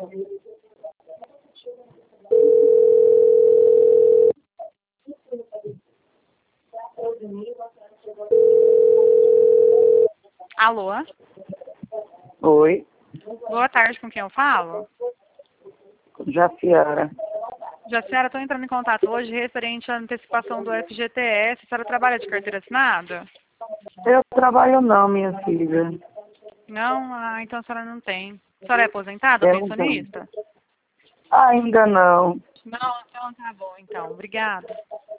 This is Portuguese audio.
Alô? Oi, Boa tarde, com quem eu falo? Jaciara. Jaciara, estou entrando em contato hoje referente à antecipação do FGTS. A senhora trabalha de carteira assinada? Eu trabalho não, minha filha. Não? Ah, então a senhora não tem. A senhora é aposentada ou Eu não. pensionista? Ainda não. Não, então tá bom, então. Obrigada.